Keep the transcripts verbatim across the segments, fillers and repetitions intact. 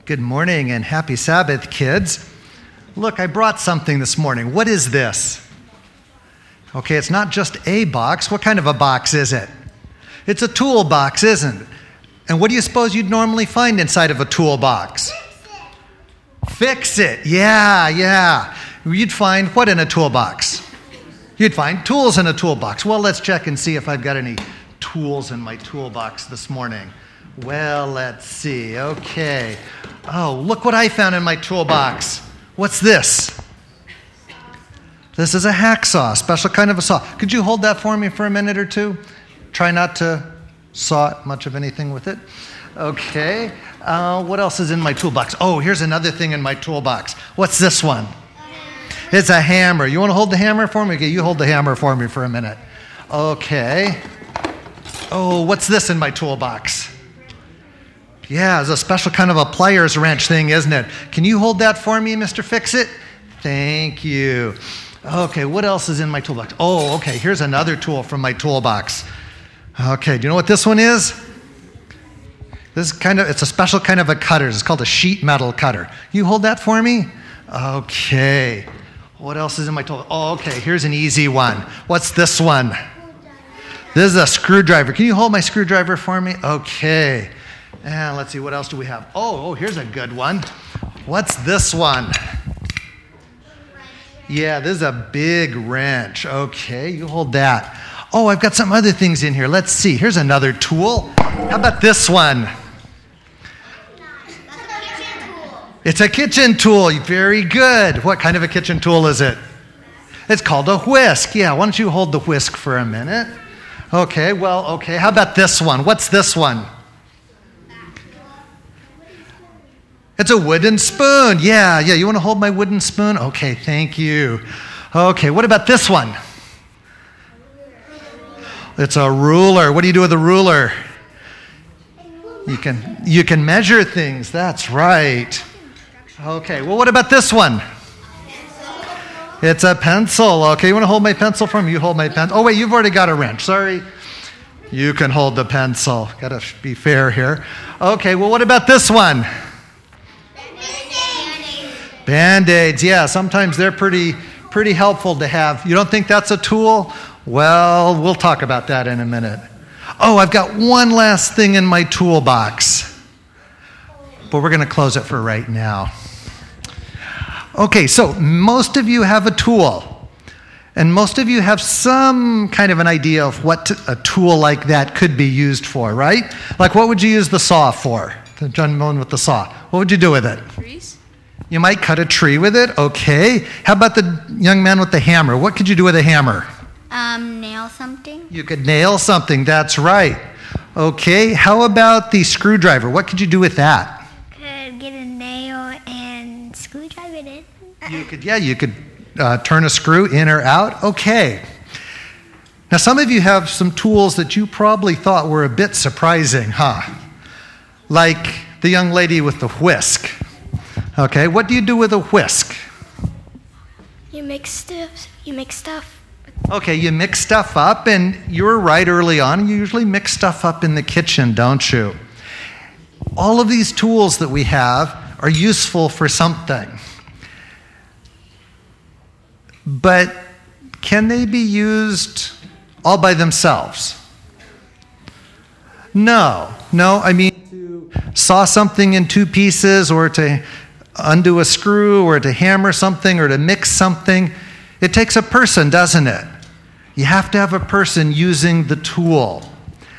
Good morning and happy Sabbath, kids. Look, I brought something this morning. What is this? Okay, it's not just a box. What kind of a box is it? It's a toolbox, isn't it? And what do you suppose you'd normally find inside of a toolbox? Fix it. Yeah, yeah. You'd find what in a toolbox? You'd find tools in a toolbox. Well, let's check and see if I've got any tools in my toolbox this morning. Well, let's see. Okay. Oh, look what I found in my toolbox. What's this? This is a hacksaw, special kind of a saw. Could you hold that for me for a minute or two? Try not to saw much of anything with it. Okay. Uh, what else is in my toolbox? Oh, here's another thing in my toolbox. What's this one? It's a hammer. You want to hold the hammer for me? Okay, you hold the hammer for me for a minute. Okay. Oh, what's this in my toolbox? Yeah, it's a special kind of a pliers wrench thing, isn't it? Can you hold that for me, Mister Fix-It? Thank you. Okay, what else is in my toolbox? Oh, okay, here's another tool from my toolbox. Okay, do you know what this one is? This is kind of, it's a special kind of a cutter. It's called a sheet metal cutter. You hold that for me? Okay. What else is in my toolbox? Oh, okay, here's an easy one. What's this one? This is a screwdriver. Can you hold my screwdriver for me? Okay. And let's see, what else do we have? Oh, oh, here's a good one. What's this one? Yeah, this is a big wrench. Okay, you hold that. Oh, I've got some other things in here. Let's see. Here's another tool. How about this one? It's a kitchen tool. Very good. What kind of a kitchen tool is it? It's called a whisk. Yeah, why don't you hold the whisk for a minute? Okay, well, okay. How about this one? What's this one? It's a wooden spoon. Yeah, yeah. You want to hold my wooden spoon? Okay, thank you. Okay, what about this one? It's a ruler. What do you do with a ruler? You can you can measure things. That's right. Okay, well, what about this one? It's a pencil. Okay, you want to hold my pencil for me? You hold my pencil. Oh, wait, you've already got a wrench. Sorry. You can hold the pencil. Got to be fair here. Okay, well, what about this one? Band-Aids, yeah, sometimes they're pretty pretty helpful to have. You don't think that's a tool? Well, we'll talk about that in a minute. Oh, I've got one last thing in my toolbox, but we're going to close it for right now. Okay, so most of you have a tool, and most of you have some kind of an idea of what a tool like that could be used for, right? Like, what would you use the saw for? The gentleman with the saw. What would you do with it? Trees. You might cut a tree with it, okay. How about the young man with the hammer? What could you do with a hammer? Um, nail something. You could nail something, that's right. Okay, how about the screwdriver? What could you do with that? Could get a nail and screwdriver it in. You could, yeah, you could uh, turn a screw in or out, okay. Now some of you have some tools that you probably thought were a bit surprising, huh? Like the young lady with the whisk. Okay, what do you do with a whisk? You mix stuff. You mix stuff. Okay, you mix stuff up, and you were right early on. You usually mix stuff up in the kitchen, don't you? All of these tools that we have are useful for something. But can they be used all by themselves? No, no, I mean to saw something in two pieces or to undo a screw or to hammer something or to mix something, it takes a person, doesn't it? You have to have a person using the tool.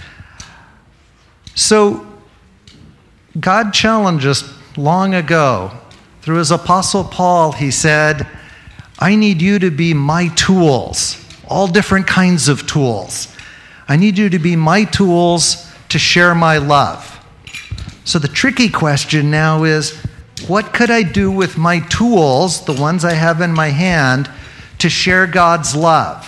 So God challenged us long ago. Through his apostle Paul, he said, I need you to be my tools, all different kinds of tools. I need you to be my tools to share my love. So the tricky question now is, what could I do with my tools, the ones I have in my hand, to share God's love?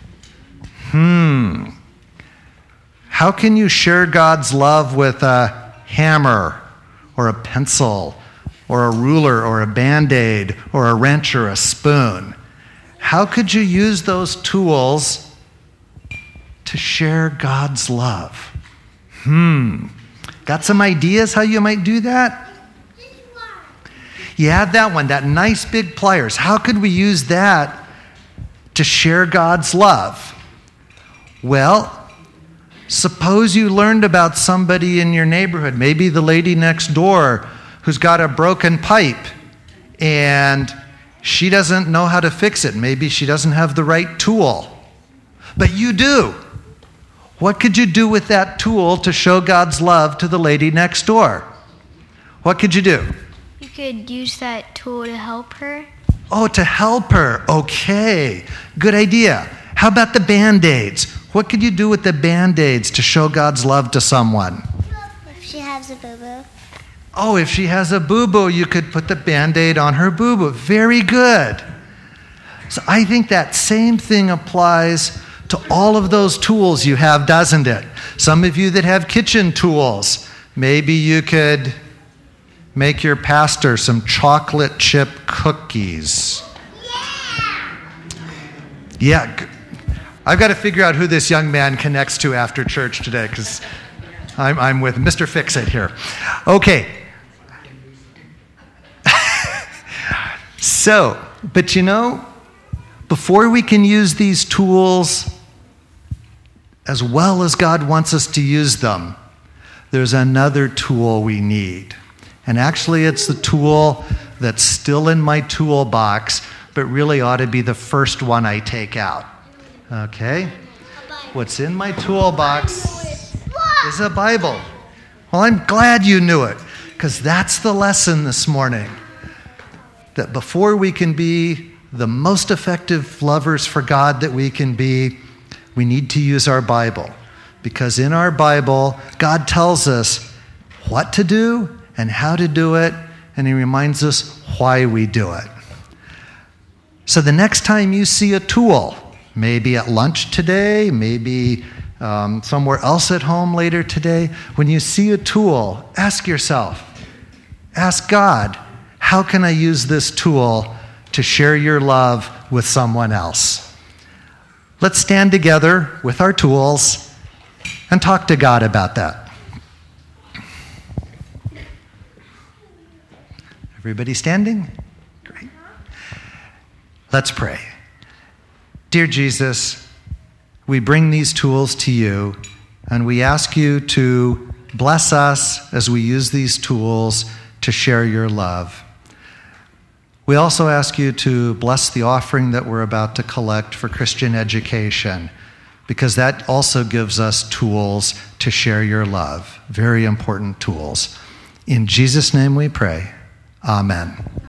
Hmm. How can you share God's love with a hammer or a pencil or a ruler or a Band-Aid or a wrench or a spoon? How could you use those tools to share God's love? Hmm. Got some ideas how you might do that? You have that one, that nice big pliers. How could we use that to share God's love? Well, suppose you learned about somebody in your neighborhood, maybe the lady next door who's got a broken pipe and she doesn't know how to fix it. Maybe she doesn't have the right tool, but you do. What could you do with that tool to show God's love to the lady next door? What could you do? You could use that tool to help her. Oh, to help her. Okay, good idea. How about the Band-Aids? What could you do with the Band-Aids to show God's love to someone? If she has a boo-boo. Oh, if she has a boo-boo, you could put the Band-Aid on her boo-boo. Very good. So I think that same thing applies to all of those tools you have, doesn't it? Some of you that have kitchen tools, maybe you could make your pastor some chocolate chip cookies. Yeah. Yeah. I've got to figure out who this young man connects to after church today, because I'm, I'm with Mister Fix-It here. Okay. So, but you know, before we can use these tools as well as God wants us to use them, there's another tool we need. And actually, it's the tool that's still in my toolbox, but really ought to be the first one I take out. Okay? What's in my toolbox is a Bible. Well, I'm glad you knew it, because that's the lesson this morning. That before we can be the most effective lovers for God that we can be, we need to use our Bible. Because in our Bible, God tells us what to do and how to do it, and He reminds us why we do it. So the next time you see a tool, maybe at lunch today, maybe um, somewhere else at home later today, when you see a tool, ask yourself, ask God, how can I use this tool to share your love with someone else? Let's stand together with our tools and talk to God about that. Everybody standing? Great. Let's pray. Dear Jesus, we bring these tools to you, and we ask you to bless us as we use these tools to share your love. We also ask you to bless the offering that we're about to collect for Christian education, because that also gives us tools to share your love. Very important tools. In Jesus' name we pray. Amen.